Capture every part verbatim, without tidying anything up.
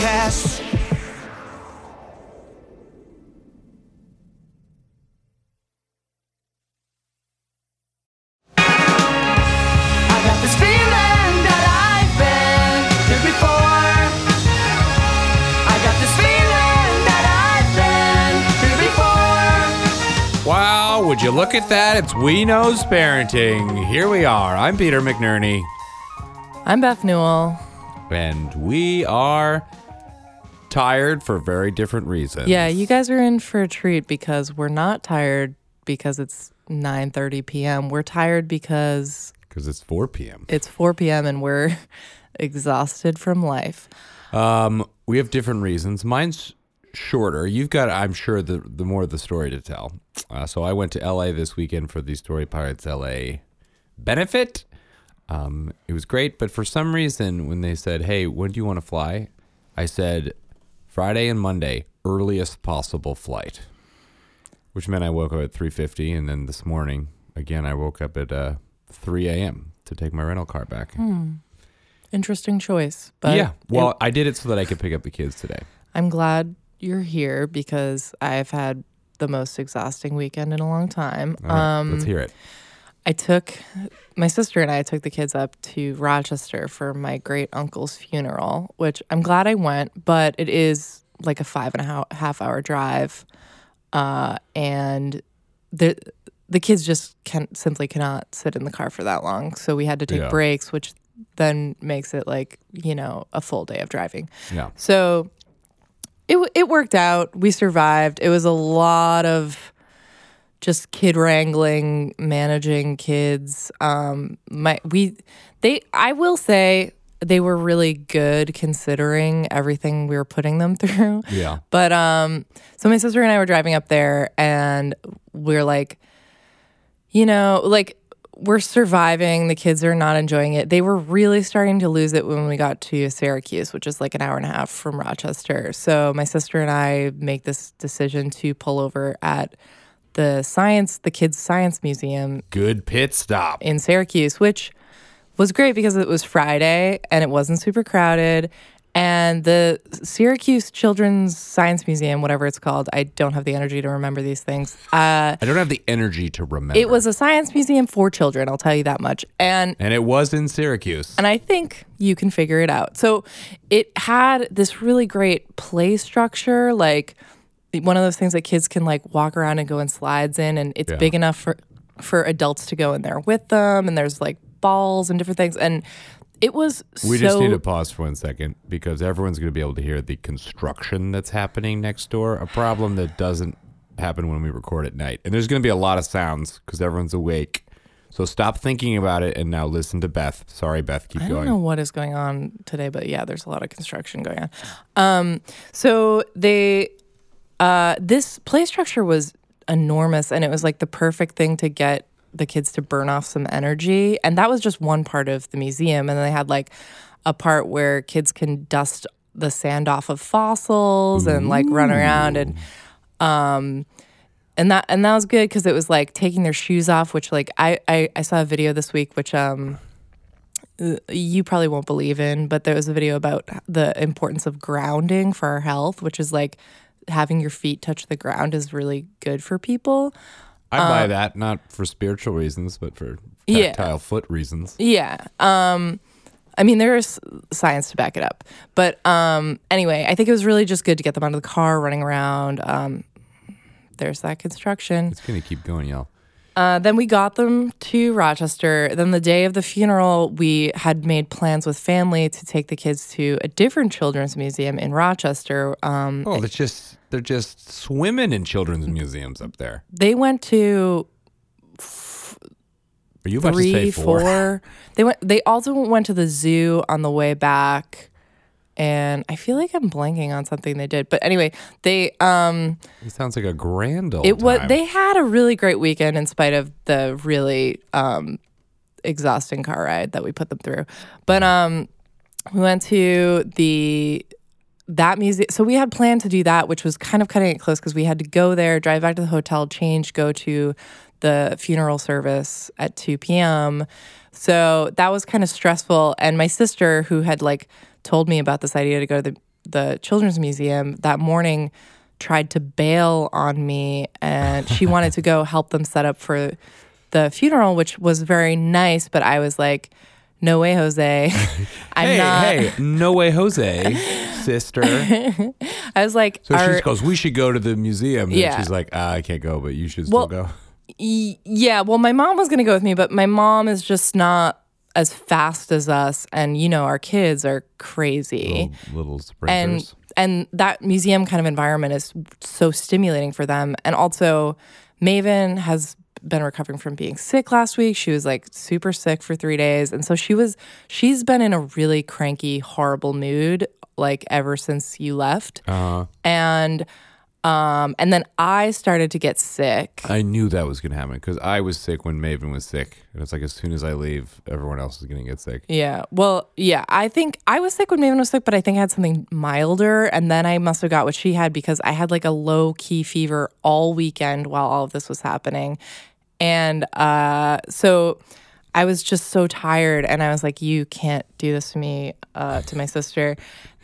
Podcast. I got this feeling that I've been here before. I got this feeling that I've been here before. Wow, would you look at that? It's We Knows Parenting. Here we are. I'm Peter McNerney. I'm Beth Newell. And we are tired for very different reasons. Yeah, you guys are in for a treat because we're not tired because it's nine thirty p.m. We're tired because Because it's four p.m. it's four p.m. and we're exhausted from life. Um, we have different reasons. Mine's shorter. You've got, I'm sure, the, the more of the story to tell. Uh, so I went to L A this weekend for the Story Pirates L A benefit. Um, it was great, but for some reason, when they said, hey, when do you want to fly? I said, Friday and Monday, earliest possible flight, which meant I woke up at three fifty, and then this morning, again, I woke up at uh, three a.m. to take my rental car back. Hmm. Interesting choice. But yeah, well, it, I did it so that I could pick up the kids today. I'm glad you're here because I've had the most exhausting weekend in a long time. All right, um, let's hear it. I took, my sister and I took the kids up to Rochester for my great uncle's funeral, which I'm glad I went, but it is like a five and a half, half hour drive. Uh, and the the kids just can simply cannot sit in the car for that long. So we had to take Yeah. breaks, which then makes it like, you know, a full day of driving. Yeah. So it it worked out. We survived. It was a lot of just kid wrangling, managing kids. Um, my we they I will say they were really good considering everything we were putting them through. Yeah. But um, so my sister and I were driving up there, and we're like, you know, like we're surviving. The kids are not enjoying it. They were really starting to lose it when we got to Syracuse, which is like an hour and a half from Rochester. So my sister and I make this decision to pull over at the science, the kids' science museum Good pit stop. in Syracuse, which was great because it was Friday and it wasn't super crowded. And the Syracuse Children's Science Museum, whatever it's called, I don't have the energy to remember these things. Uh, I don't have the energy to remember. it was a science museum for children, I'll tell you that much. And And it was in Syracuse. and I think you can figure it out. So it had this really great play structure, like one of those things that kids can like walk around and go in slides in, and it's Yeah. big enough for for adults to go in there with them, and there's like balls and different things, and it was We so just need to pause for one second because everyone's going to be able to hear the construction that's happening next door, a problem that doesn't happen when we record at night. And there's going to be a lot of sounds because everyone's awake. So stop thinking about it and now listen to Beth. Sorry, Beth, keep I going. don't know what is going on today, but yeah, there's a lot of construction going on. Um, so they, uh, this play structure was enormous, and it was like the perfect thing to get the kids to burn off some energy. And that was just one part of the museum. And then they had like a part where kids can dust the sand off of fossils and like run around and, um, and that and that was good because it was like taking their shoes off, which like I, I I saw a video this week which um you probably won't believe in, but there was a video about the importance of grounding for our health, which is like having your feet touch the ground is really good for people. I buy that, not for spiritual reasons, but for Yeah. tactile foot reasons. Yeah. Um, I mean, there's science to back it up. But um, anyway, I think it was really just good to get them out of the car, running around. Um, there's that construction. It's going to keep going, y'all. Uh, then we got them to Rochester. Then the day of the funeral, we had made plans with family to take the kids to a different children's museum in Rochester. Um, Oh, they're just they're just swimming in children's museums up there. they went to Are you about three, to say four? four. They went. They also went to the zoo on the way back, and I feel like I'm blanking on something they did. But anyway, they um, It sounds like a grand old it was time. they had a really great weekend in spite of the really um, exhausting car ride that we put them through. But um, we went to the that museum. So we had planned to do that, which was kind of cutting it close because we had to go there, drive back to the hotel, change, go to the funeral service at two p.m. So that was kind of stressful. And my sister, who had like told me about this idea to go to the, the Children's Museum that morning tried to bail on me, and she wanted to go help them set up for the funeral, which was very nice. But I was like, no way, Jose. I'm hey, not. hey, no way, Jose, sister. I was like, So our, she goes, we should go to the museum. And Yeah. she's like, ah, I can't go, but you should Well, still go. Y- yeah, well, my mom was going to go with me, but my mom is just not as fast as us. And, you know, our kids are crazy. Little, little and sprinters. and that museum kind of environment is so stimulating for them. And also, Maven has been recovering from being sick last week. She was like super sick for three days. And so she was, she's been in a really cranky, horrible mood like ever since you left. Uh, And Um, and then I started to get sick. I knew that was going to happen because I was sick when Maven was sick. And it's like, as soon as I leave, everyone else is going to get sick. Yeah. Well, yeah, I think I was sick when Maven was sick, but I think I had something milder. And then I must have got what she had because I had like a low key fever all weekend while all of this was happening. And uh, so I was just so tired. And I was like, you can't do this to me, uh, to my sister.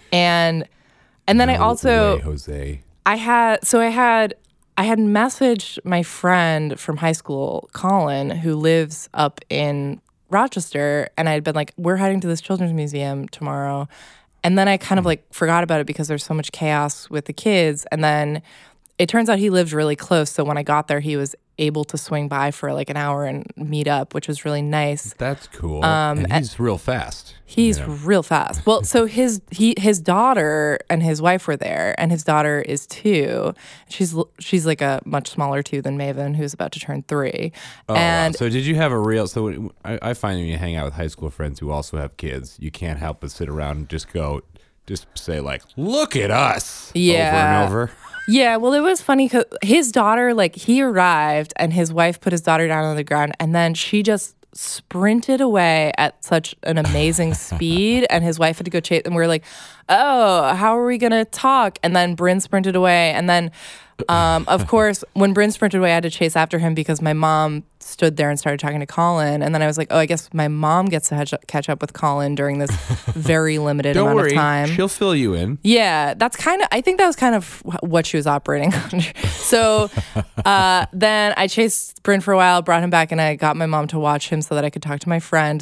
And and then I No also way, Jose. I had so I had I had messaged my friend from high school, Colin, who lives up in Rochester, and I had been like, we're heading to this children's museum tomorrow. And then I kind of like forgot about it because there's so much chaos with the kids. And then it turns out he lived really close. So when I got there, he was able to swing by for like an hour and meet up, which was really nice. That's cool. Um, and he's real fast. He's you know? real fast. Well, so his he his daughter and his wife were there, and his daughter is two. She's she's like a much smaller two than Maven, who's about to turn three. Oh, and wow. So did you have a real? So I, I find when you hang out with high school friends who also have kids, you can't help but sit around and just go, just say like, "Look at us!" Yeah. over and over. Yeah, well, it was funny because his daughter, like, he arrived and his wife put his daughter down on the ground, and then she just sprinted away at such an amazing speed, and his wife had to go chase. And we were like, "Oh, how are we gonna talk?" And then Bryn sprinted away, and then, um, of course, when Bryn sprinted away, I had to chase after him because my mom stood there and started talking to Colin, and then I was like, "Oh, I guess my mom gets to catch up, catch up with Colin during this very limited Don't amount worry, of time." she'll fill you in. Yeah, that's kind of, I think that was kind of what she was operating on. So uh, then I chased Bryn for a while, brought him back, and I got my mom to watch him so that I could talk to my friend.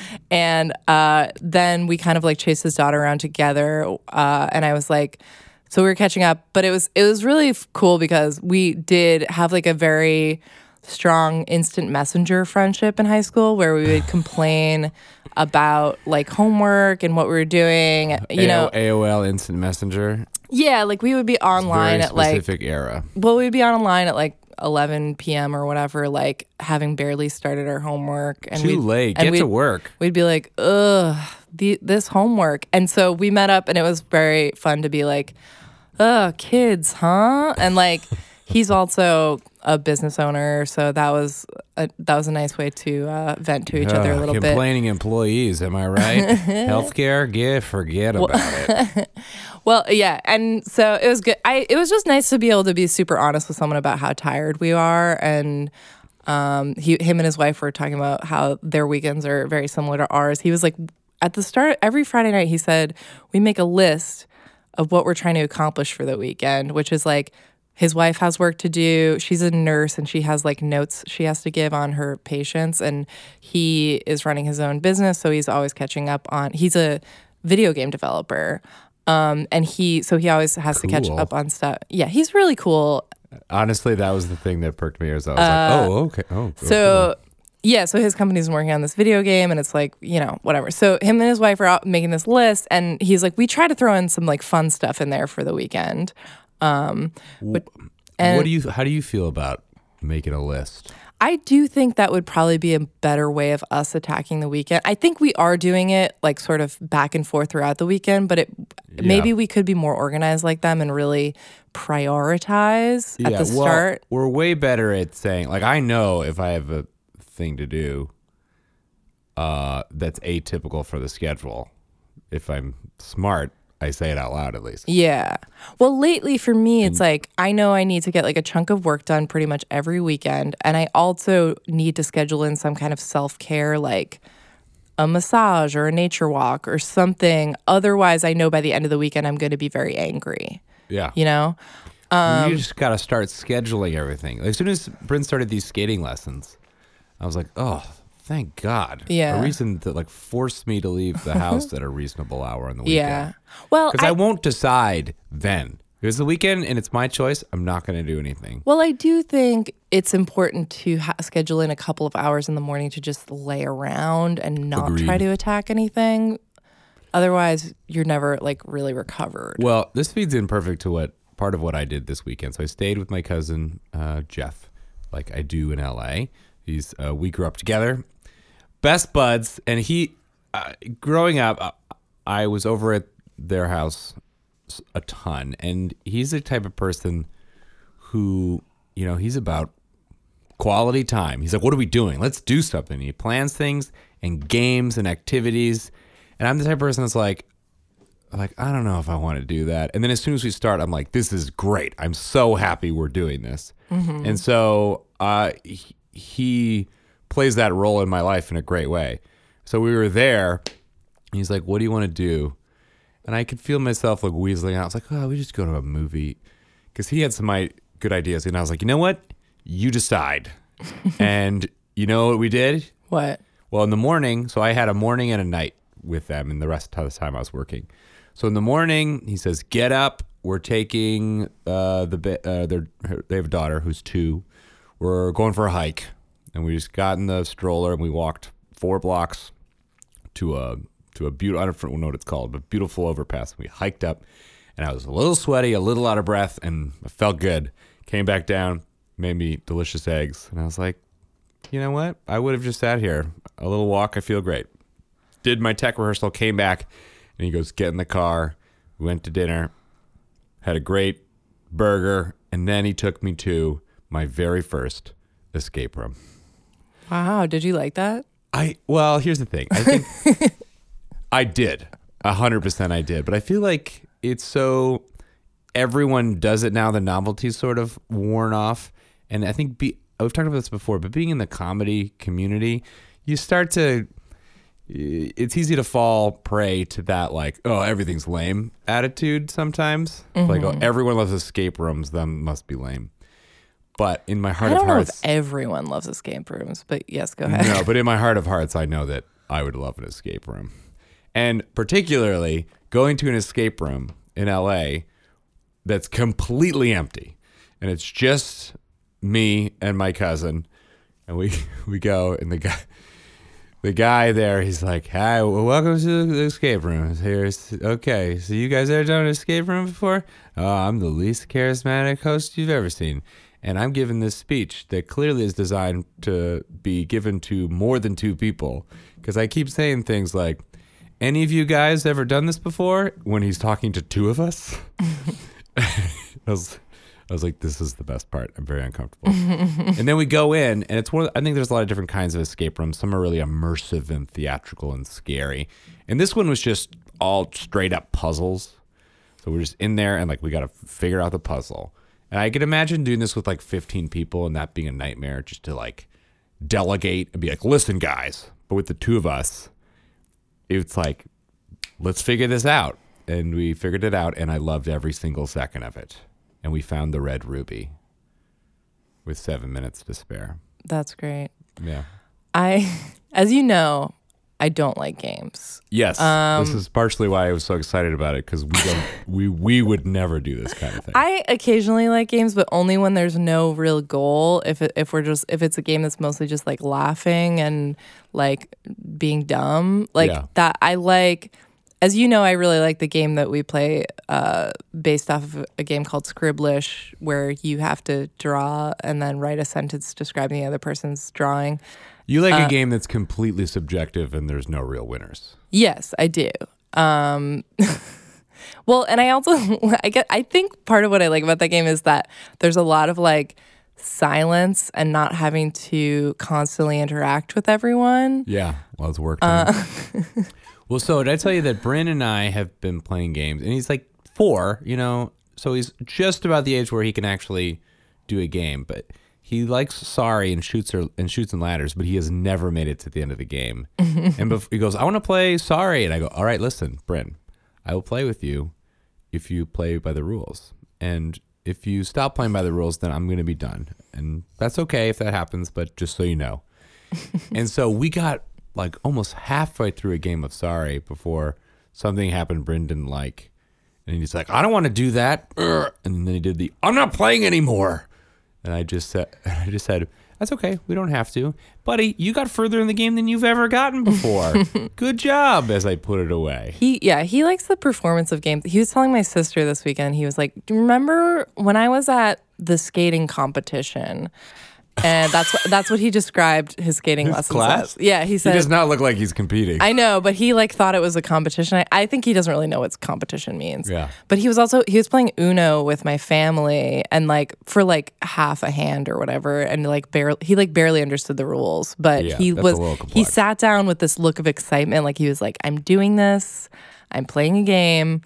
And uh, then we kind of like chased his daughter around together. Uh, and I was like, so we were catching up, but it was, it was really f- cool because we did have like a very strong instant messenger friendship in high school where we would complain about like homework and what we were doing, you know. A O L Instant Messenger. Yeah, like we would be online Very at like, specific era. well, we'd be online at like eleven p.m. or whatever, like having barely started our homework. And Too we'd- late. and Get we'd- to work. We'd be like, ugh, the, this homework. And so we met up and it was very fun to be like, ugh, kids, huh? And like, he's also a business owner, so that was a, that was a nice way to uh, vent to each other a Ugh, little bit. complaining employees, am I right? Healthcare, yeah, forget about it. Well, yeah, and so it was good. I it was just nice to be able to be super honest with someone about how tired we are, and um, he, him and his wife were talking about how their weekends are very similar to ours. He was like, at the start every Friday night, he said we make a list of what we're trying to accomplish for the weekend, which is like his wife has work to do. She's a nurse and she has like notes she has to give on her patients, and he is running his own business, so he's always catching up on. He's a video game developer. Um, and he, so he always has to catch Cool. up on stuff. Yeah, he's really cool. Honestly, that was the thing that perked me. As I was like, oh, okay. Oh, Uh, So, yeah, so his company's working on this video game, and it's like, you know, whatever. So him and his wife are out making this list, and he's like, we try to throw in some like fun stuff in there for the weekend. Um, but, and what do you? How do you feel about making a list? I do think that would probably be a better way of us attacking the weekend. I think we are doing it like sort of back and forth throughout the weekend, but it maybe we could be more organized like them and really prioritize at the well, start. We're way better at saying, like, I know if I have a thing to do uh, that's atypical for the schedule, if I'm smart, I say it out loud at least. Yeah. Well, lately for me, it's like I know I need to get like a chunk of work done pretty much every weekend. And I also need to schedule in some kind of self care, like a massage or a nature walk or something. Otherwise, I know by the end of the weekend I'm going to be very angry. Yeah. You know? you just got to start scheduling everything. As soon as Bryn started these skating lessons, I was like, oh, thank God. Yeah. A reason to like force me to leave the house at a reasonable hour on the weekend. Yeah. Well, Because I, I, won't decide then. If it's the weekend and it's my choice, I'm not going to do anything. well, I do think it's important to ha- schedule in a couple of hours in the morning to just lay around and not Agreed. try to attack anything. Otherwise, you're never like really recovered. Well, this feeds in perfect to what part of what I did this weekend. So I stayed with my cousin uh, Jeff, like I do in L A. He's uh, we grew up together, best buds, and he. Uh, growing up, uh, I was over at their house a ton, and he's the type of person who, you know, he's about quality time. He's like, "What are we doing? Let's do something." He plans things and games and activities, and I'm the type of person that's like. Like, I don't know if I want to do that. And then as soon as we start, I'm like, this is great. I'm so happy we're doing this. Mm-hmm. And so uh, he, he plays that role in my life in a great way. So we were there. And he's like, what do you want to do? And I could feel myself like weaseling out. I was like, oh, we just go to a movie. Because he had some I- good ideas. And I was like, you know what? You decide. And you know what we did? What? Well, in the morning, so I had a morning and a night with them, and the rest of the time I was working. So in the morning, he says, "Get up. We're taking uh, the uh, their they have a daughter who's two. We're going for a hike." And we just got in the stroller and we walked four blocks to a to a beautiful, I don't know what it's called, but beautiful overpass. We hiked up, and I was a little sweaty, a little out of breath, and I felt good. Came back down, made me delicious eggs, and I was like, you know what? I would have just sat here. A little walk, I feel great. Did my tech rehearsal, came back, and he goes, get in the car. We went to dinner, had a great burger, and then he took me to my very first escape room. Wow. Did you like that? I well, here's the thing. I think I did. A hundred percent I did. But I feel like it's so everyone does it now, the novelty's sort of worn off. And I think be we've talked about this before, but being in the comedy community, you start to it's easy to fall prey to that, like, oh, everything's lame attitude sometimes. Mm-hmm. Like, oh, everyone loves escape rooms, them must be lame. But in my heart I of don't know hearts, if everyone loves escape rooms, but yes, go ahead. no, but in my heart of hearts, I know that I would love an escape room. And particularly going to an escape room in L A that's completely empty. And it's just me and my cousin. And we we go, and the guy the guy there, he's like, hi, well, welcome to the escape room. Here's okay, so you guys ever done an escape room before? Oh, I'm the least charismatic host you've ever seen. And I'm giving this speech that clearly is designed to be given to more than two people. Because I keep saying things like, any of you guys ever done this before? When he's talking to two of us? I, was, I was like, this is the best part. I'm very uncomfortable. And then we go in, and it's one of, I think there's a lot of different kinds of escape rooms. Some are really immersive and theatrical and scary. And this one was just all straight up puzzles. So we're just in there, and like we got to figure out the puzzle. And I could imagine doing this with like fifteen people and that being a nightmare, just to like delegate and be like, listen, guys. But with the two of us, it's like, let's figure this out. And we figured it out, and I loved every single second of it. And we found the red ruby with seven minutes to spare. That's great. Yeah. I, as you know, I don't like games. Yes. Um, this is partially why I was so excited about it, because we don't, we we would never do this kind of thing. I occasionally like games, but only when there's no real goal. If it, if we're just if it's a game that's mostly just like laughing and like being dumb, like Yeah. that. I like, as you know, I really like the game that we play uh, based off of a game called Scribblish, where you have to draw and then write a sentence describing the other person's drawing. You like uh, a game that's completely subjective and there's no real winners. Yes, I do. Um, well, and I also I get I think part of what I like about that game is that there's a lot of like silence and not having to constantly interact with everyone. Yeah, well, it's work time. Uh, well, so did I tell you that Bryn and I have been playing games, and he's like four, you know, so he's just about the age where he can actually do a game, but he likes Sorry and shoots her and shoots and ladders, but he has never made it to the end of the game. And bef- he goes, I want to play Sorry. And I go, all right, listen, Bryn, I will play with you if you play by the rules. And if you stop playing by the rules, then I'm going to be done. And that's okay if that happens, but just so you know. And so we got like almost halfway through a game of Sorry before something happened Bryn didn't like. And he's like, I don't want to do that. Urgh. And then he did the, I'm not playing anymore. And I just said, I just said, that's okay. We don't have to. Buddy, you got further in the game than you've ever gotten before. Good job, as I put it away. He yeah, he likes the performance of games. He was telling my sister this weekend, he was like, do you remember when I was at the skating competition? And that's what that's what he described his skating His lessons class? as. Yeah, he He said does not look like he's competing. I know, but he like thought it was a competition. I, I think he doesn't really know what competition means. Yeah. But he was also he was playing Uno with my family and like for like half a hand or whatever, and like barely he like barely understood the rules. But Yeah, he that's a was little he complex. sat down with this look of excitement, like he was like, I'm doing this, I'm playing a game.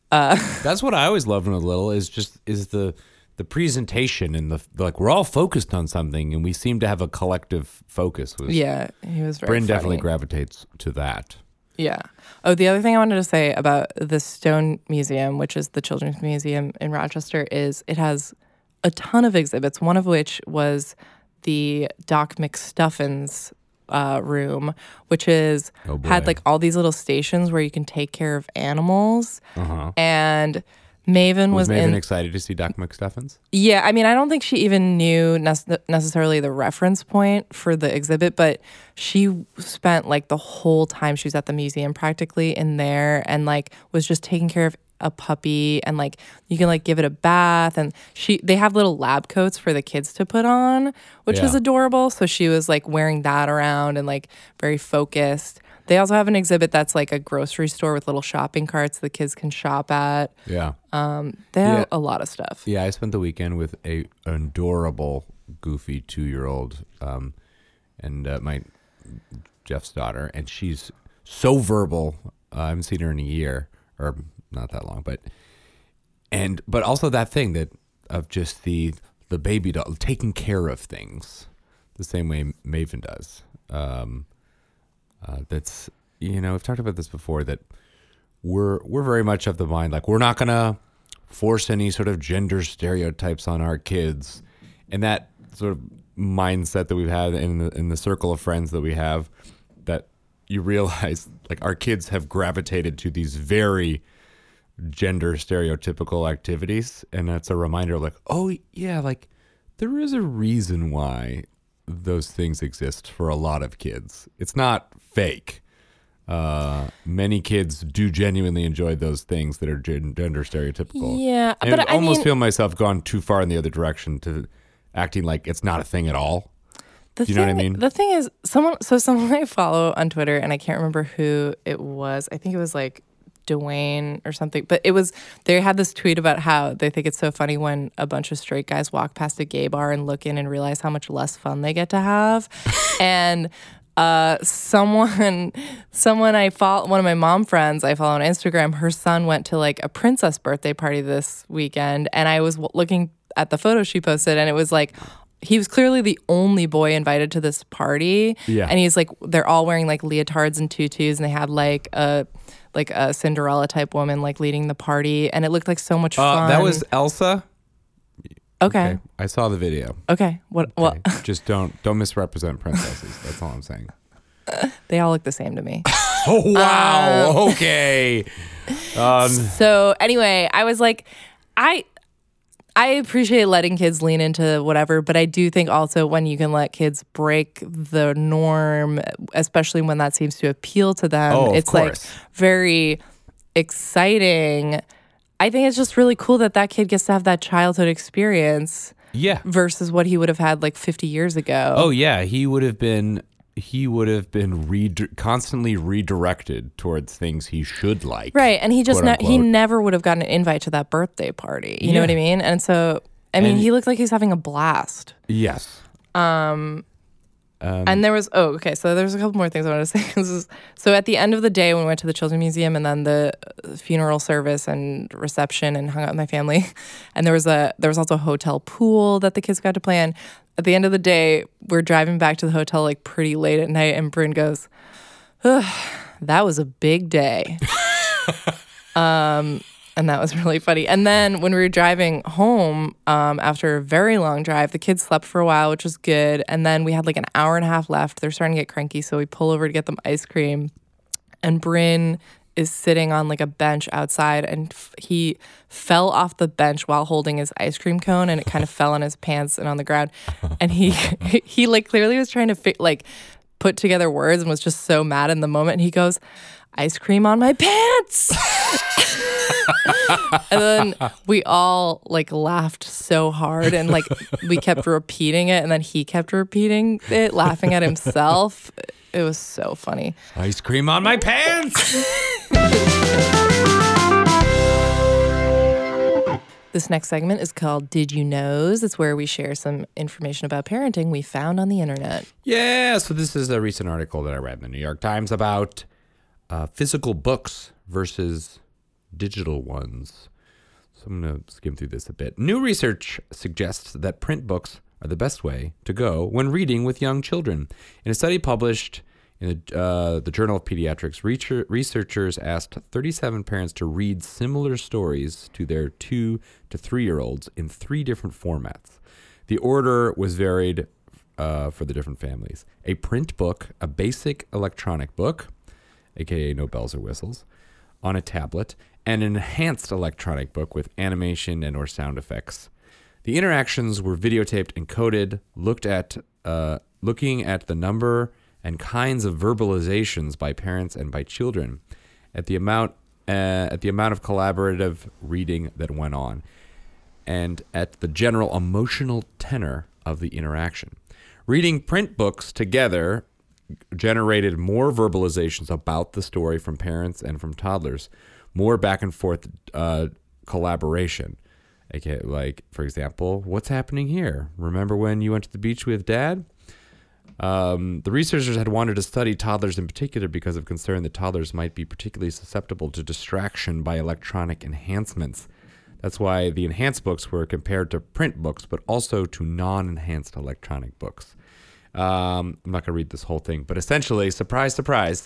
That's what I always loved when I was little is just is the the presentation and the like we're all focused on something and we seem to have a collective focus. Was Yeah, he was very Bryn funny. definitely gravitates to that. Yeah. Oh, the other thing I wanted to say about the Stone Museum, which is the Children's Museum in Rochester, is it has a ton of exhibits, one of which was the Doc McStuffins uh, room, which is Oh, boy. had like all these little stations where you can take care of animals. Uh-huh. And Maven Was was, Maven in. excited to see Doc McStuffins? Yeah, I mean, I don't think she even knew nece- necessarily the reference point for the exhibit, but she spent like the whole time she was at the museum practically in there and like was just taking care of a puppy and like you can like give it a bath and she they have little lab coats for the kids to put on, which was Yeah. adorable. So she was like wearing that around and like very focused. They also have an exhibit that's like a grocery store with little shopping carts the kids can shop at. Yeah. They have Yeah. a lot of stuff. Yeah, I spent the weekend with a adorable, goofy two-year-old, um, and uh, my Jeff's daughter, and she's so verbal. Uh, I haven't seen her in a year, or not that long, but and but also that thing that of just the the baby doll taking care of things, the same way Maven does. Um, uh, that's you know we've talked about this before that we're we're very much of the mind like we're not gonna force any sort of gender stereotypes on our kids, and that sort of mindset that we've had in the in the circle of friends that we have, that you realize like our kids have gravitated to these very gender stereotypical activities, and that's a reminder of like, oh yeah, like there is a reason why those things exist for a lot of kids. It's not fake. Uh, many kids do genuinely enjoy those things that are gen- gender stereotypical. Yeah, and but I I almost mean- feel myself gone too far in the other direction to acting like it's not a thing at all. The Do you know what I thing- mean? The thing is, someone so someone I follow on Twitter, and I can't remember who it was. I think it was like Dwayne or something. But it was they had this tweet about how they think it's so funny when a bunch of straight guys walk past a gay bar and look in and realize how much less fun they get to have. and uh, someone, someone I follow, one of my mom friends I follow on Instagram, her son went to like a princess birthday party this weekend, and I was w- looking at the photo she posted, and it was like. He was clearly the only boy invited to this party. Yeah. And he's like, they're all wearing like leotards and tutus, and they had like a like a Cinderella type woman like leading the party, and it looked like so much Uh, fun. that was Elsa. okay. Okay, I saw the video. Okay. What? Well, Okay, just don't don't misrepresent princesses. That's all I'm saying. they all look the same to me. Oh wow. Uh, okay. Um, So anyway, I was like, I I appreciate letting kids lean into whatever, but I do think also when you can let kids break the norm, especially when that seems to appeal to them, Oh, of it's like course. very exciting. I think it's just really cool that that kid gets to have that childhood experience yeah. versus what he would have had like fifty years ago. Oh yeah, he would have been he would have been re- constantly redirected towards things he should like. Right, and he just quote ne- he unquote. never would have gotten an invite to that birthday party. You know Yeah. what I mean? And so, I mean, And- he looked like he's having a blast. Yes. and there was, oh, okay. So there's a couple more things I want to say. This is, so at the end of the day, when we went to the Children's Museum and then the funeral service and reception and hung out with my family, and there was a there was also a hotel pool that the kids got to play in. At the end of the day, we're driving back to the hotel like pretty late at night, and Bryn goes, "Ugh, that was a big day." um. And that was really funny. And then when we were driving home um, after a very long drive, the kids slept for a while, which was good. And then we had like an hour and a half left. They're starting to get cranky, so we pull over to get them ice cream. And Bryn is sitting on like a bench outside, and f- he fell off the bench while holding his ice cream cone, and it kind of fell on his pants and on the ground. And he he like clearly was trying to fi- like put together words and was just so mad in the moment. And he goes, "Ice cream on my pants." And then we all like laughed so hard, and like we kept repeating it, and then he kept repeating it, laughing at himself. It was so funny. Ice cream on my pants. This next segment is called Did You Knows? It's where we share some information about parenting we found on the internet. Yeah, so this is a recent article that I read in the New York Times about uh, physical books versus digital ones. So I'm going to skim through this a bit. New research suggests that print books are the best way to go when reading with young children. In a study published in the, uh, the Journal of Pediatrics, research- researchers asked thirty-seven parents to read similar stories to their two to three-year-olds in three different formats. The order was varied uh, for the different families. A print book, a basic electronic book, aka no bells or whistles, on a tablet, and an enhanced electronic book with animation and or sound effects. The interactions were videotaped and coded, looked at, uh, looking at the number and kinds of verbalizations by parents and by children, at the amount, uh, at the amount of collaborative reading that went on, and at the general emotional tenor of the interaction. Reading print books together generated more verbalizations about the story from parents and from toddlers, more back and forth uh, collaboration. Okay, like, for example, what's happening here? Remember when you went to the beach with dad? Um, the researchers had wanted to study toddlers in particular because of concern that toddlers might be particularly susceptible to distraction by electronic enhancements. That's why the enhanced books were compared to print books, but also to non-enhanced electronic books. Um, I'm not going to read this whole thing, but essentially, surprise, surprise,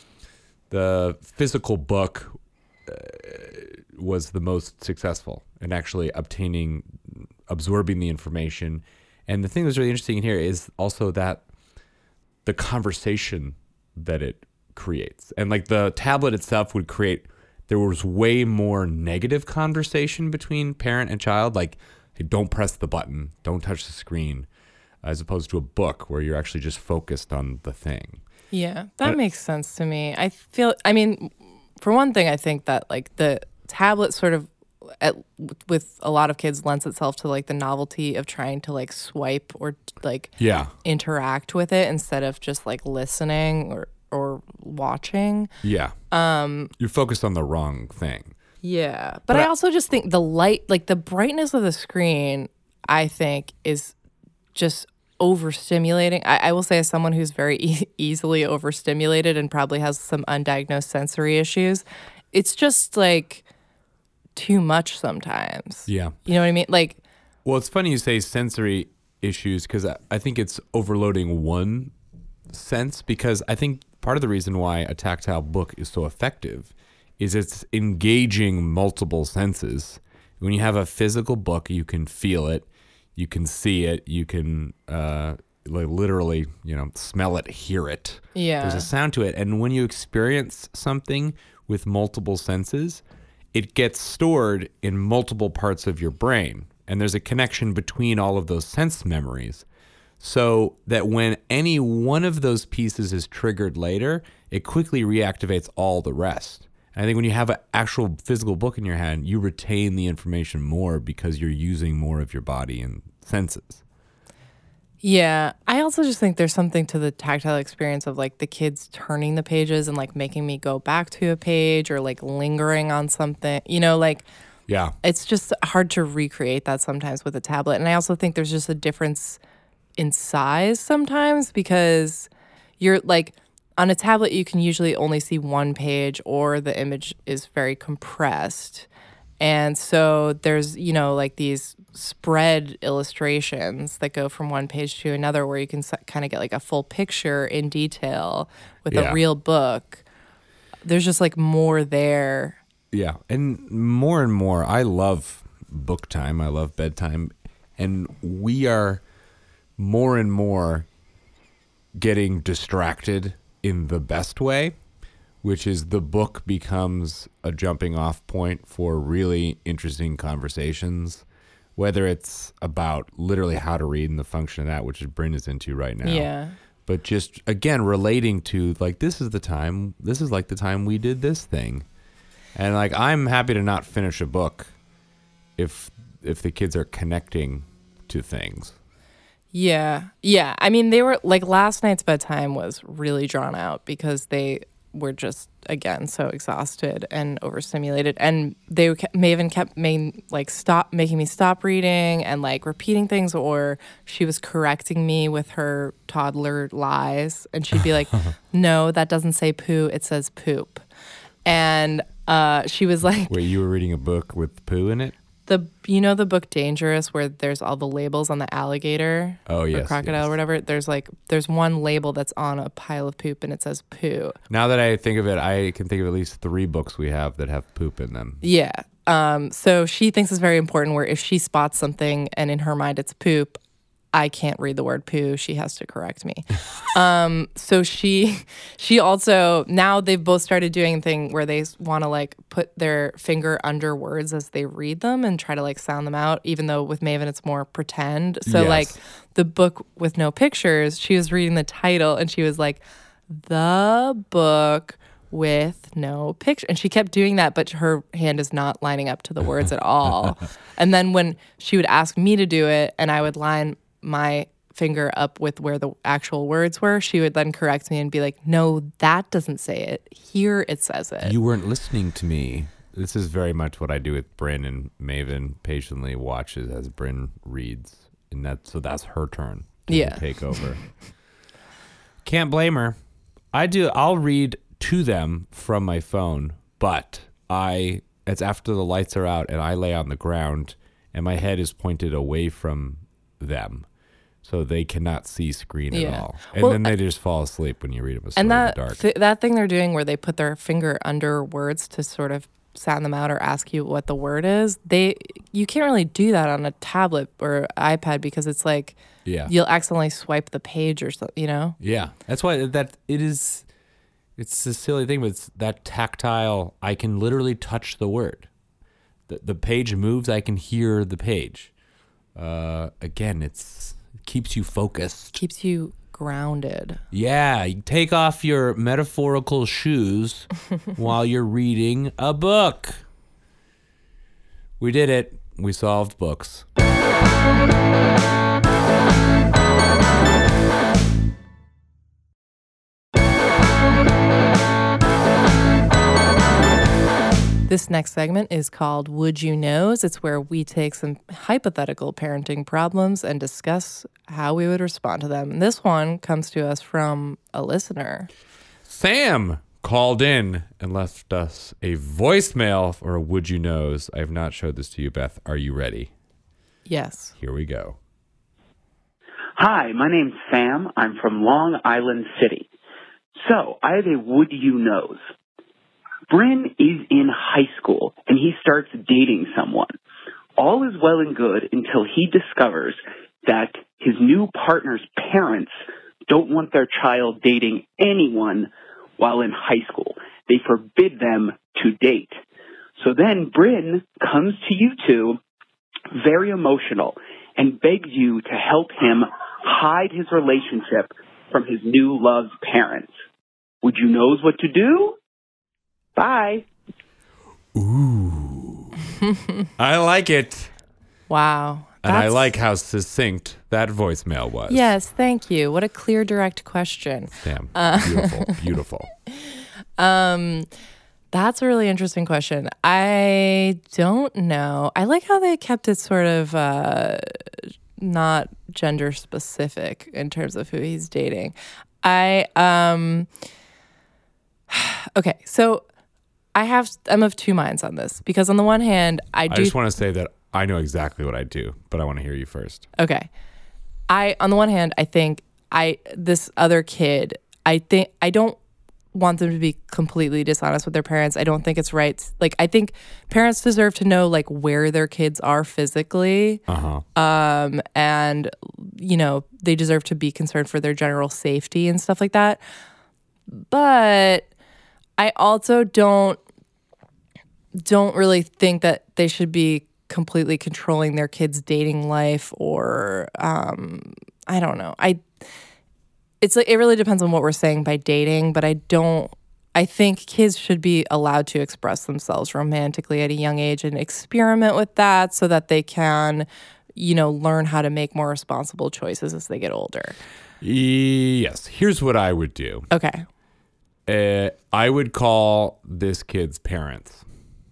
the physical book uh, was the most successful in actually obtaining, absorbing the information. And the thing that's really interesting in here is also that the conversation that it creates. And like the tablet itself would create, there was way more negative conversation between parent and child, like, hey, don't press the button, don't touch the screen, as opposed to a book where you're actually just focused on the thing. Yeah, that But- makes sense to me. I feel, I mean, for one thing, I think that like the tablet sort of at, with a lot of kids lends itself to like the novelty of trying to like swipe or like Yeah. interact with it instead of just like listening or, or watching. Yeah. Um, you're focused on the wrong thing. Yeah. But, But I I- also just think the light, like the brightness of the screen, I think is just overstimulating. I, I will say, as someone who's very e- easily overstimulated and probably has some undiagnosed sensory issues, it's just like too much sometimes. Yeah. You know what I mean? Like, Well, it's funny you say sensory issues because I, I think it's overloading one sense, because I think part of the reason why a tactile book is so effective is it's engaging multiple senses. When you have a physical book, you can feel it, you can see it, you can uh, like literally, you know, smell it, hear it. yeah. There's a sound to it. And when you experience something with multiple senses, it gets stored in multiple parts of your brain. And there's a connection between all of those sense memories. So that when any one of those pieces is triggered later, it quickly reactivates all the rest. And I think when you have an actual physical book in your hand, you retain the information more because you're using more of your body and senses. Yeah. I also just think there's something to the tactile experience of like the kids turning the pages and like making me go back to a page or like lingering on something, you know, like Yeah. it's just hard to recreate that sometimes with a tablet. And I also think there's just a difference in size sometimes because you're like on a tablet you can usually only see one page or the image is very compressed. And so there's, you know, like these spread illustrations that go from one page to another where you can kind of get like a full picture in detail with Yeah. a real book. There's just like more there. Yeah. And more and more, I love book time. I love bedtime. And we are more and more getting distracted in the best way, which is the book becomes a jumping off point for really interesting conversations, whether it's about literally how to read and the function of that, which is Bryn is into right now. Yeah. But just, again, relating to, like, this is the time, this is like the time we did this thing. And, like, I'm happy to not finish a book if if the kids are connecting to things. Yeah. Yeah. I mean, they were like last night's bedtime was really drawn out because they were just, again, so exhausted and overstimulated. And they kept, Maven kept making, like, stop, making me stop reading and, like, repeating things, or she was correcting me with her toddler lies. And she'd be like, no, that doesn't say poo, it says poop. And uh, she was like... Wait, you were reading a book with poo in it? The you know the book Dangerous where there's all the labels on the alligator Oh, or yes, crocodile yes. or whatever. There's like there's one label that's on a pile of poop and it says poo. Now that I think of it, I can think of at least three books we have that have poop in them. Yeah. Um. So she thinks it's very important where if she spots something and in her mind it's poop, I can't read the word poo. She has to correct me. um. So she she also now they've both started doing a thing where they want to like put their finger under words as they read them and try to like sound them out. Even though with Maven it's more pretend. So Yes. like the book with no pictures, she was reading the title and she was like, the book with no picture. And she kept doing that, but her hand is not lining up to the words at all. And then when she would ask me to do it and I would line my finger up with where the actual words were, she would then correct me and be like, no, that doesn't say it. Here it says it. You weren't listening to me. This is very much what I do with Bryn, and Maven patiently watches as Bryn reads. And that, so that's her turn to Yeah. take over. Can't blame her. I do. I'll read to them from my phone, but I it's after the lights are out and I lay on the ground and my head is pointed away from them, so they cannot see screen Yeah. at all. And Well, then they just fall asleep when you read them a story and in that the dark. th- that thing they're doing where they put their finger under words to sort of sound them out or ask you what the word is, they you can't really do that on a tablet or iPad because it's like Yeah. you'll accidentally swipe the page or something, you know? Yeah, that's why that it is. It's a silly thing, but it's that tactile. I can literally touch the word. The the page moves. I can hear the page. Uh, again, it's it keeps you focused. Keeps you grounded. Yeah, you take off your metaphorical shoes while you're reading a book. We did it. We solved books. This next segment is called Would You Knows? It's where we take some hypothetical parenting problems and discuss how we would respond to them. And this one comes to us from a listener. Sam called in and left us a voicemail or a Would You Knows. I have not showed this to you, Beth. Are you ready? Yes. Here we go. Hi, my name's Sam. I'm from Long Island City. So, I have a Would You Knows. Bryn is in high school, and he starts dating someone. All is well and good until he discovers that his new partner's parents don't want their child dating anyone while in high school. They forbid them to date. So then Bryn comes to you two, very emotional, and begs you to help him hide his relationship from his new love's parents. Would you knows what to do? Bye. Ooh. I like it. Wow. And I That's- like how succinct that voicemail was. Yes, thank you. What a clear, direct question. Sam, Uh, beautiful, beautiful. Um, that's a really interesting question. I don't know. I like how they kept it sort of uh, not gender specific in terms of who he's dating. I um okay, so I have I'm of two minds on this because on the one hand, I do I just want to say that I know exactly what I do, but I want to hear you first. Okay. I on the one hand, I think I this other kid, I think I don't want them to be completely dishonest with their parents. I don't think it's right. Like I think parents deserve to know like where their kids are physically. Uh-huh. Um and you know, they deserve to be concerned for their general safety and stuff like that. But I also don't don't really think that they should be completely controlling their kids' dating life or um I don't know. I it's like it really depends on what we're saying by dating, but I don't I think kids should be allowed to express themselves romantically at a young age and experiment with that so that they can, you know, learn how to make more responsible choices as they get older. Yes. Here's what I would do. Okay. Uh, I would call this kid's parents.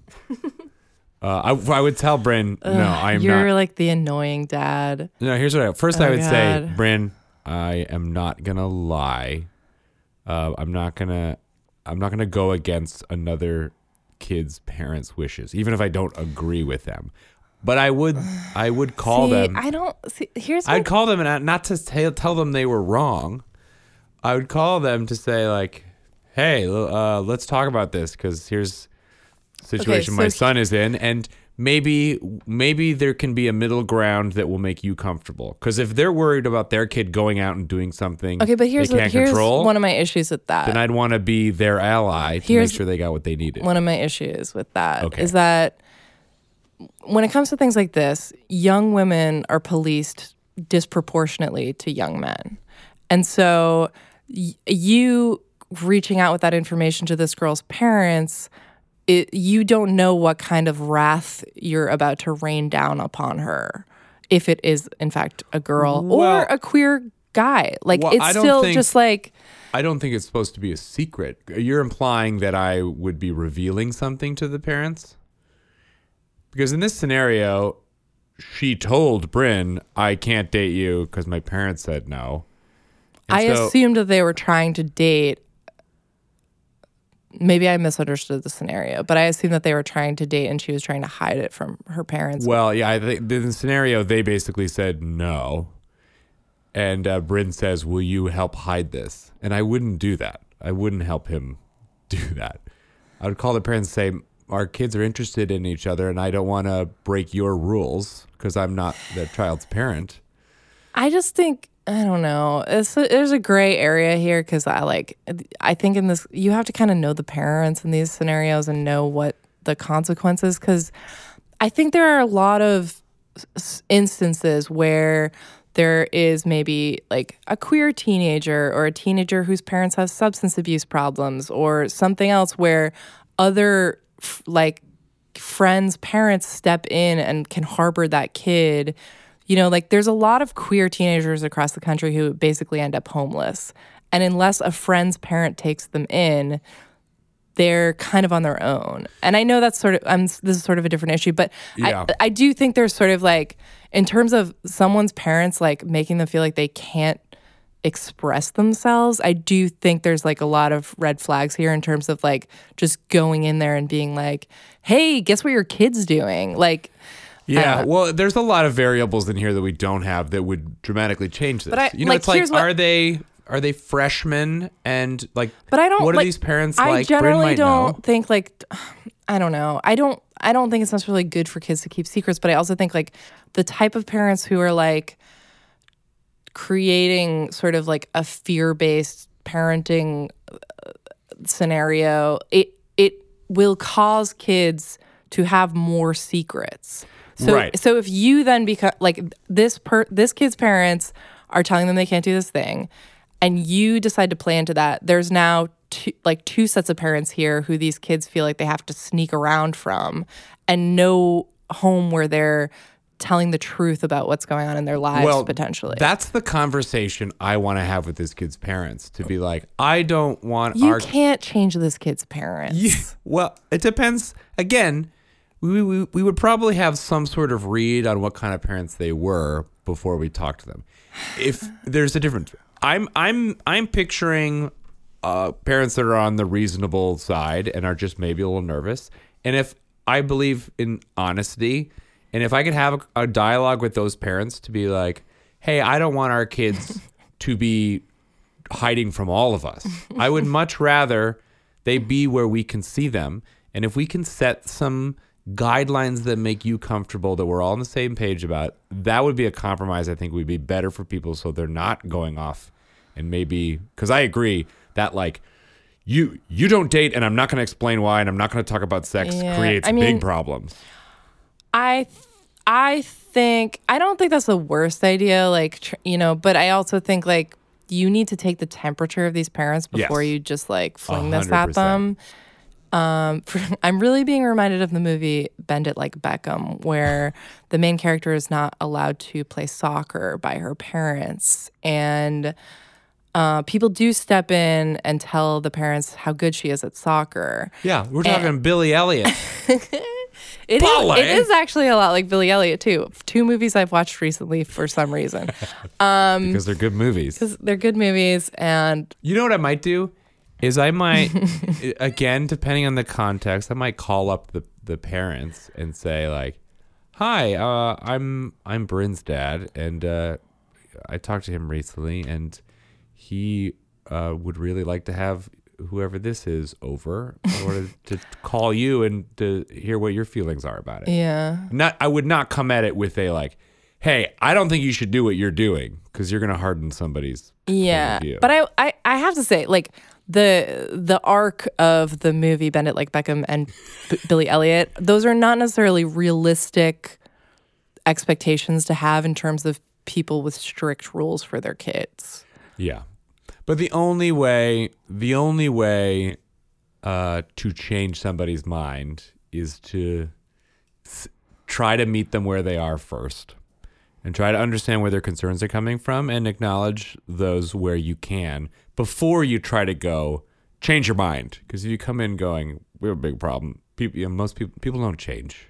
uh, I, I would tell Bryn, no, I am You're not. like the annoying dad. No, here's what I first Oh, I would say, God. Bryn, I am not gonna lie. Uh, I'm not gonna. I'm not gonna go against another kid's parents' wishes, even if I don't agree with them. But I would. I would call see, them. I don't see. Here's I'd what, call them and not to tell, tell them they were wrong. I would call them to say like, "Hey, uh, let's talk about this because here's the situation Okay, my so son is in, and maybe maybe there can be a middle ground that will make you comfortable. Because if they're worried about their kid going out and doing something, okay, but here's they what, can't here's control, one of my issues with that. then I'd want to be their ally to Here's make sure they got what they needed. One of my issues with that is Okay. that when it comes to things like this, young women are policed disproportionately to young men. And so y- you reaching out with that information to this girl's parents, it, you don't know what kind of wrath you're about to rain down upon her if it is, in fact, a girl Well- or a queer guy. Like, Well, it's I don't still think- just like... I don't think it's supposed to be a secret. You're implying that I would be revealing something to the parents? Because in this scenario, she told Bryn, I can't date you because my parents said no. And I so- assumed that they were trying to date. Maybe I misunderstood the scenario, but I assumed that they were trying to date and she was trying to hide it from her parents. Well, yeah, I think in the scenario, they basically said no. And uh, Bryn says, will you help hide this? And I wouldn't do that. I wouldn't help him do that. I would call the parents and say, our kids are interested in each other and I don't want to break your rules because I'm not the child's parent. I just think, I don't know. It's a, there's a gray area here because I like, I think in this, you have to kind of know the parents in these scenarios and know what the consequences, because I think there are a lot of s- instances where there is maybe like a queer teenager or a teenager whose parents have substance abuse problems or something else where other f- like friends' parents step in and can harbor that kid. You know, like there's a lot of queer teenagers across the country who basically end up homeless. And unless a friend's parent takes them in, they're kind of on their own. And I know that's sort of, I'm, this is sort of a different issue, but Yeah. I, I do think there's sort of like, in terms of someone's parents, like making them feel like they can't express themselves, I do think there's like a lot of red flags here in terms of like just going in there and being like, hey, guess what your kid's doing? Like, Yeah, Uh, well, there's a lot of variables in here that we don't have that would dramatically change this. But I- you know, like, it's like, here's what- are they are they freshmen and like? But I don't. What are like, these parents I like? Bryn generally might don't know. think like. I don't know. I don't. I don't think it's necessarily good for kids to keep secrets. But I also think like the type of parents who are like creating sort of like a fear-based parenting uh, scenario. It it will cause kids to have more secrets. So, Right. So if you then become like this per this kid's parents are telling them they can't do this thing, and you decide to play into that, there's now two, like two sets of parents here who these kids feel like they have to sneak around from, and no home where they're telling the truth about what's going on in their lives Well, potentially. That's the conversation I want to have with this kid's parents. To be like, I don't want you our. can't change this kid's parents. Yeah, well, it depends. Again, we, we we would probably have some sort of read on what kind of parents they were. before we talk to them. If there's a difference, I'm I'm I'm picturing uh, parents that are on the reasonable side and are just maybe a little nervous. And if I believe in honesty, and if I could have a, a dialogue with those parents to be like, hey, I don't want our kids to be hiding from all of us. I would much rather they be where we can see them. And if we can set some guidelines that make you comfortable, that we're all on the same page about, that would be a compromise. I think would be better for people, so they're not going off. And maybe, because I agree that like, you you don't date, and I'm not going to explain why, and I'm not going to talk about sex, Yeah, creates I mean, big problems. I th- I think I don't think that's the worst idea, like tr- you know, but I also think like you need to take the temperature of these parents before Yes. you just like fling this one hundred at percent. them. Um, for, I'm really being reminded of the movie Bend It Like Beckham, where the main character is not allowed to play soccer by her parents, and uh, people do step in and tell the parents how good she is at soccer. Yeah, we're talking Billy Elliot. It is, Ballet. it is actually a lot like Billy Elliot too. Two movies I've watched recently for some reason. Um, because they're good movies. because they're good movies, and You know what I might do? Is I might, again, depending on the context, I might call up the, the parents and say like, hi, uh, I'm I'm Bryn's dad, and uh, I talked to him recently, and he uh, would really like to have whoever this is over in order to call you and to hear what your feelings are about it. yeah, Not, I would not come at it with a like, hey, I don't think you should do what you're doing, because you're going to harden somebody's yeah. point of view. But I, I, I have to say, like the the arc of the movie Bend It Like Beckham and B- Billy Elliot, those are not necessarily realistic expectations to have in terms of people with strict rules for their kids. Yeah. But the only way, the only way uh, to change somebody's mind is to s- try to meet them where they are first, and try to understand where their concerns are coming from, and acknowledge those where you can before you try to go change your mind. Because if you come in going, we have a big problem, people, you know, most people people don't change,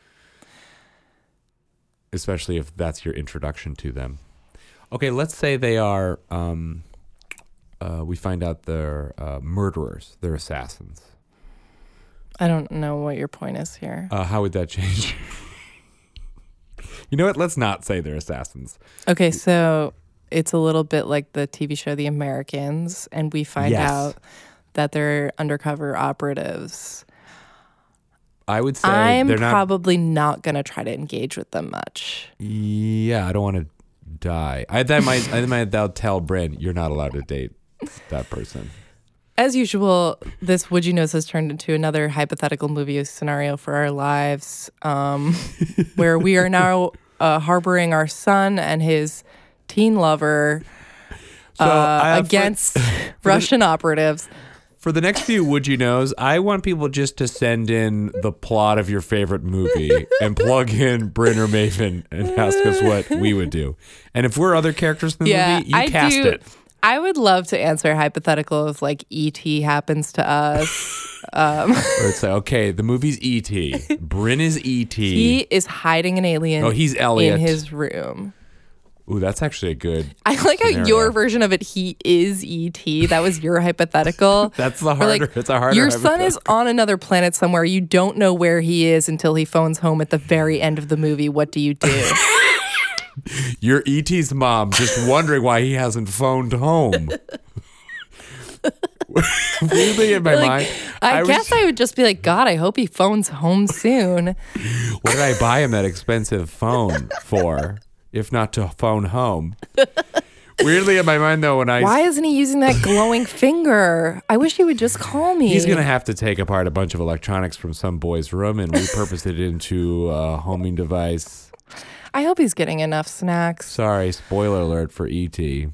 especially if that's your introduction to them. Okay, let's say they are. Um, Uh, we find out they're uh, murderers. They're assassins. I don't know what your point is here. Uh, how would that change? You know what? Let's not say they're assassins. Okay, so it's a little bit like the T V show The Americans, and we find Yes. out that they're undercover operatives. I would say I'm they're not. probably not going to try to engage with them much. Yeah, I don't want to die. I that might. I might. They'll tell Bryn, you're not allowed to date that person. As usual, this Would You Knows has turned into another hypothetical movie scenario for our lives, um, where we are now uh, harboring our son and his teen lover So uh, I have- against Russian operatives. For the next few Would You Knows, I want people just to send in the plot of your favorite movie and plug in Bryn or Maven and ask us what we would do. And if we're other characters in the Yeah, movie, you I cast do. it. I would love to answer a hypothetical if like E T happens to us. Um, Or it's like, okay, the movie's E T Bryn is E T he is hiding an alien Oh, he's Elliot. in his room. Ooh, that's actually a good. I like how scenario. your version of it, he is E T. That was your hypothetical. That's the Or, harder. like, it's a harder. your son is hypothetical. on another planet somewhere. You don't know where he is until he phones home at the very end of the movie. What do you do? You're E T's mom, just wondering why he hasn't phoned home. Weirdly in my Like, mind, I, was- guess I would just be like, God, I hope he phones home soon. What did I buy him that expensive phone for, if not to phone home? Weirdly in my mind, though, when I Why isn't he using that glowing finger? I wish he would just call me. he's gonna have to take apart a bunch of electronics from some boy's room and repurpose it into a homing device. I hope he's getting enough snacks. Sorry, spoiler alert for E T.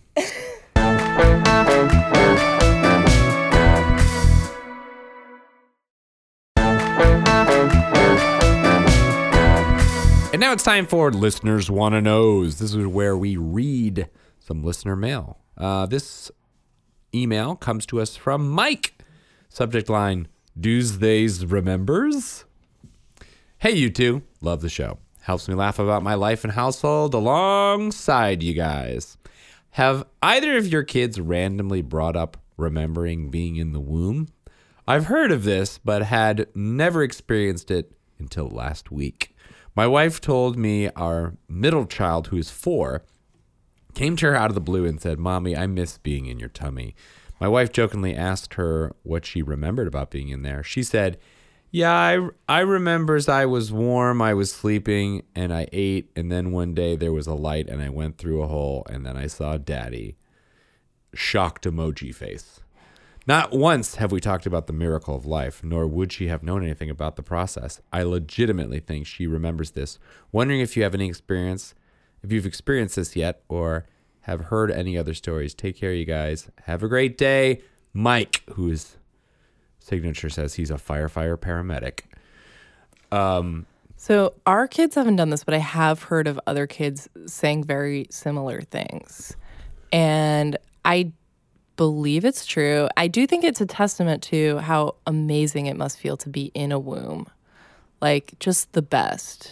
And now it's time for Listeners Wanna Knows. This is where we read some listener mail. Uh, this email comes to us from Mike. Subject line, Tuesdays Remembers? Hey, you two. Love the show. Helps me laugh about my life and household alongside you guys. Have either of your kids randomly brought up remembering being in the womb? I've heard of this, but had never experienced it until last week. My wife told me our middle child, who is four, came to her out of the blue and said, "Mommy, I miss being in your tummy." My wife jokingly asked her what she remembered about being in there. She said, "Yeah, I, I remember as I was warm, I was sleeping, and I ate, and then one day there was a light, and I went through a hole, and then I saw Daddy." Shocked emoji face. Not once have we talked about the miracle of life, nor would she have known anything about the process. I legitimately think she remembers this. Wondering if you have any experience, if you've experienced this yet, or have heard any other stories. Take care, you guys. Have a great day. Mike, whose signature says he's a firefighter paramedic. Um, So our kids haven't done this, but I have heard of other kids saying very similar things. And I believe it's true. I do think it's a testament to how amazing it must feel to be in a womb. Like, just the best.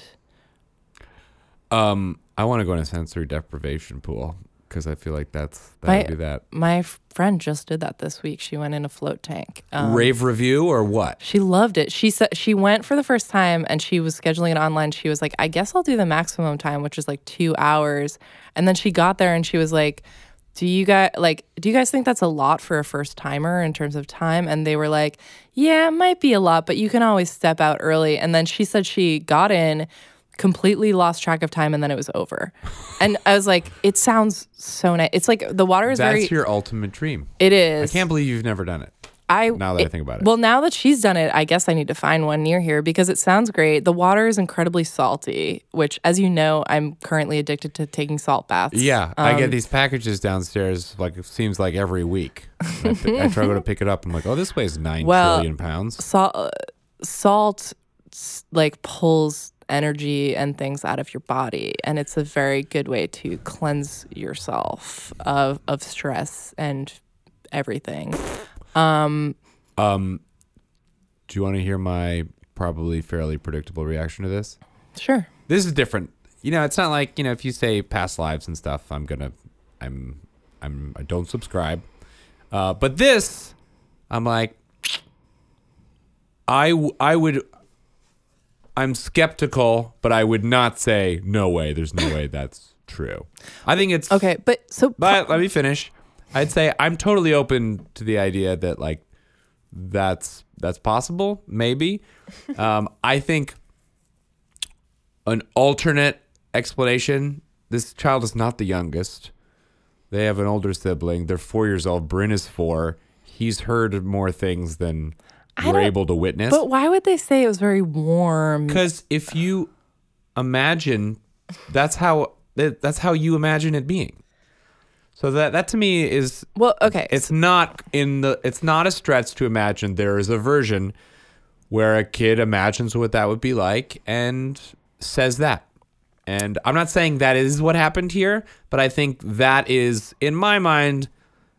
um, I want to go in a sensory deprivation pool because I feel like that's that My- would be that. My f- friend just did that this week. She went in a float tank. Um, Rave review or what? She loved it. She said she went for the first time and she was scheduling it online. She was like, I guess I'll do the maximum time, which is like two hours. And then she got there and she was like, do you guys like do you guys think that's a lot for a first timer in terms of time? And they were like, yeah, it might be a lot, but you can always step out early. And then she said she got in, completely lost track of time, and then it was over. And I was like, it sounds so nice. It's like the water is That's very your ultimate dream. it is. I can't believe you've never done it. I Now that I think about it. Well, now that she's done it, I guess I need to find one near here because it sounds great. The water is incredibly salty, which, as you know, I'm currently addicted to taking salt baths. Yeah, I Um, get these packages downstairs. Like it seems like every week. I, pi- I try to go to pick it up. I'm like, oh, this weighs nine Well, trillion pounds. Salt, uh, salt, s- like pulls energy and things out of your body, and it's a very good way to cleanse yourself of of stress and everything. Um, Um, do you want to hear my probably fairly predictable reaction to this? sure. This is different. You know, it's not like, you know, if you say past lives and stuff, I'm gonna, I'm, I'm, I don't subscribe. Uh, but this, I'm like, I, w- I would, I'm skeptical, but I would not say no way. There's no way that's true. I think it's Okay, but so But let me finish. I'd say I'm totally open to the idea that like that's that's possible, maybe. Um, I think an alternate explanation. This child is not the youngest. They have an older sibling. They're four years old. Bryn is four. He's heard more things than I we're don't- able to witness. But why would they say it was very warm? Because if you imagine, that's how that- that's how you imagine it being. So that that to me is Well, okay. it's not in the it's not a stretch to imagine there is a version where a kid imagines what that would be like and says that. And I'm not saying that is what happened here, but I think that is, in my mind,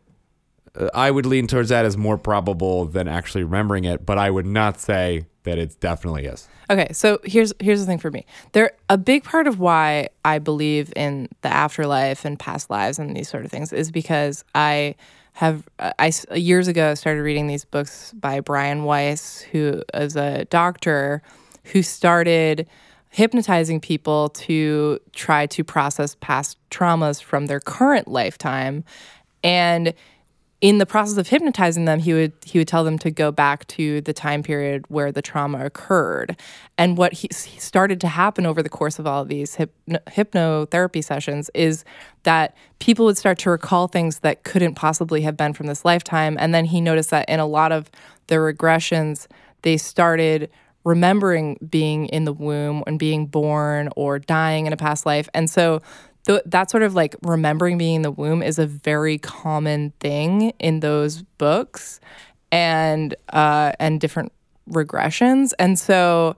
uh, I would lean towards that as more probable than actually remembering it, but I would not say that it definitely is. Okay, so here's here's the thing for me. There a big part of why I believe in the afterlife and past lives and these sort of things is because I have I years ago started reading these books by Brian Weiss, who is a doctor who started hypnotizing people to try to process past traumas from their current lifetime. And in the process of hypnotizing them, he would he would tell them to go back to the time period where the trauma occurred. And what he, he started to happen over the course of all of these hypno, hypnotherapy sessions is that people would start to recall things that couldn't possibly have been from this lifetime. And then he noticed that in a lot of the regressions, they started remembering being in the womb and being born or dying in a past life. And so th- that sort of like remembering being in the womb is a very common thing in those books and uh, and different regressions. And so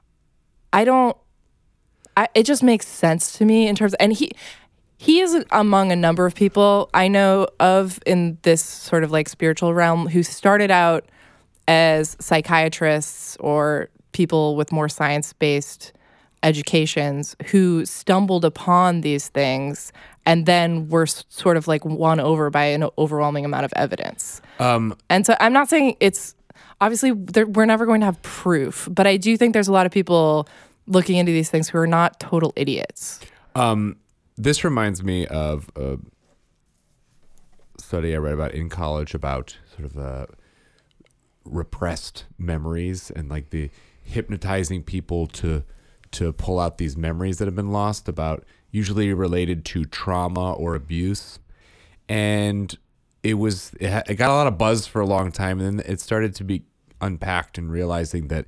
I don't, I, it just makes sense to me in terms of, and he, he is among a number of people I know of in this sort of like spiritual realm who started out as psychiatrists or people with more science-based educations who stumbled upon these things and then were s- sort of like won over by an overwhelming amount of evidence. Um, And so I'm not saying it's obviously there, we're never going to have proof, but I do think there's a lot of people looking into these things who are not total idiots. Um, this reminds me of a study I read about in college about sort of uh, repressed memories and like the hypnotizing people to to pull out these memories that have been lost, about usually related to trauma or abuse. And it was it, ha- it got a lot of buzz for a long time, and then it started to be unpacked and realizing that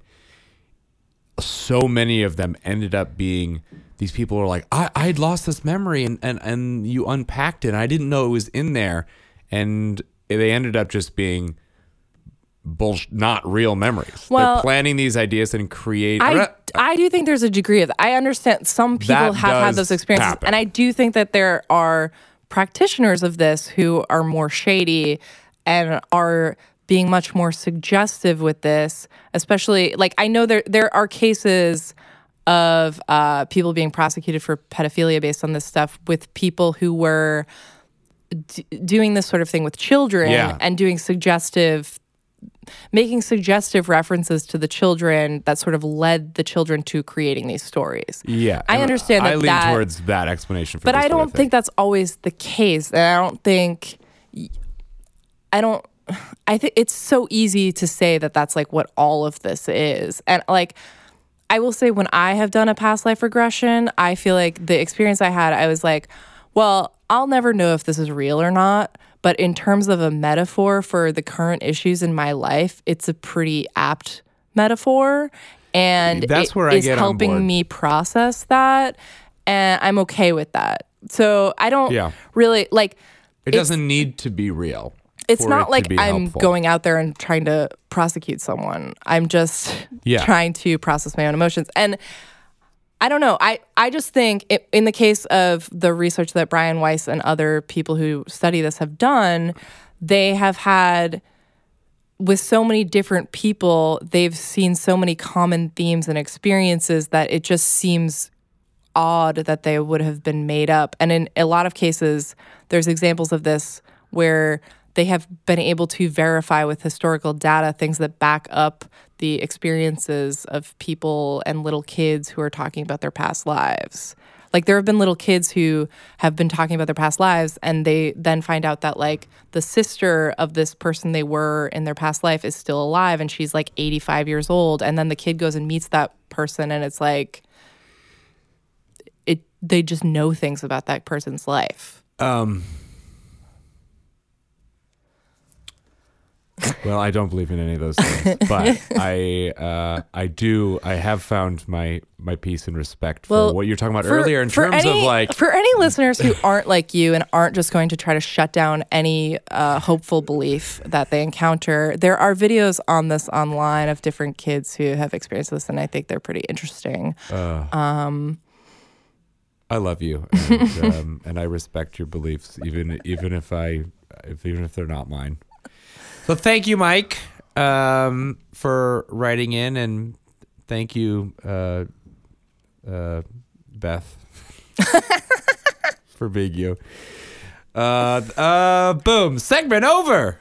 so many of them ended up being these people were like, I I'd lost this memory, and, and, and you unpacked it, and I didn't know it was in there. And they ended up just being bullsh- not real memories. Well, They're planning these ideas and create. I, I do think there's a degree of that. I understand some people That have had does those experiences. happen. And I do think that there are practitioners of this who are more shady and are being much more suggestive with this, especially like I know there there are cases of uh, people being prosecuted for pedophilia based on this stuff with people who were d- doing this sort of thing with children Yeah. and doing suggestive making suggestive references to the children that sort of led the children to creating these stories. Yeah, I and understand that I lean that- towards that explanation for But this I sort of don't thing. think that's always the case. And I don't think I don't I think it's so easy to say that that's like what all of this is. And like I will say when I have done a past life regression, I feel like the experience I had, I was like, well, I'll never know if this is real or not. But in terms of a metaphor for the current issues in my life, it's a pretty apt metaphor. And That's it where I is get on board. helping me process that. And I'm okay with that. So I don't Yeah. really like It it's- doesn't need to be real. it's for not it to like be I'm helpful. going out there and trying to prosecute someone. I'm just Yeah. trying to process my own emotions. And I don't know. I, I just think it, in the case of the research that Brian Weiss and other people who study this have done, they have had, with so many different people, they've seen so many common themes and experiences that it just seems odd that they would have been made up. And in a lot of cases, there's examples of this where they have been able to verify with historical data things that back up the experiences of people and little kids who are talking about their past lives. Like there have been little kids who have been talking about their past lives and they then find out that like the sister of this person they were in their past life is still alive and she's like eighty-five years old. And then the kid goes and meets that person and it's like, it they just know things about that person's life. Um. Well, I don't believe in any of those things, but I uh, I do I have found my my peace and respect for Well, what you're talking about For- earlier in for terms any, of like for any listeners who aren't like you and aren't just going to try to shut down any uh, hopeful belief that they encounter, there are videos on this online of different kids who have experienced this, and I think they're pretty interesting. uh, Um, I love you and, um, and I respect your beliefs, even even if I if even if they're not mine. So thank you, Mike, um, for writing in, and thank you, uh, uh, Beth, for being you. Uh, uh, boom, segment over.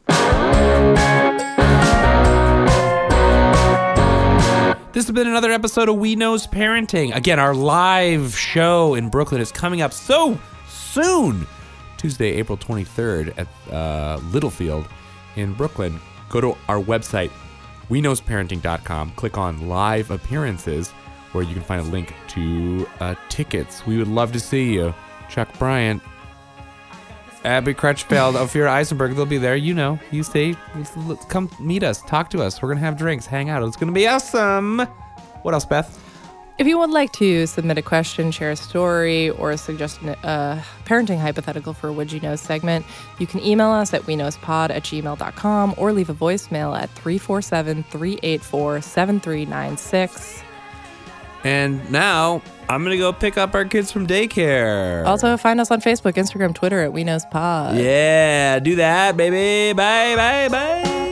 This has been another episode of We Knows Parenting. Again, our live show in Brooklyn is coming up so soon. Tuesday, April twenty-third at uh, Littlefield in Brooklyn. Go to our website, we knows parenting dot com. Click on live appearances where you can find a link to uh, tickets. We would love to see you. Chuck Bryant, Abby Crutchfield, Ophira Eisenberg, they'll be there. You know, you say, let's come meet us, talk to us. We're going to have drinks, hang out. It's going to be awesome. What else, Beth? If you would like to submit a question, share a story, or suggest a uh, parenting hypothetical for a Would You Know segment, you can email us at we knows pod at gmail dot com or leave a voicemail at three four seven, three eight four, seven three nine six. And now I'm going to go pick up our kids from daycare. Also, find us on Facebook, Instagram, Twitter at We Knows Pod. Yeah, do that, baby. Bye, bye, bye.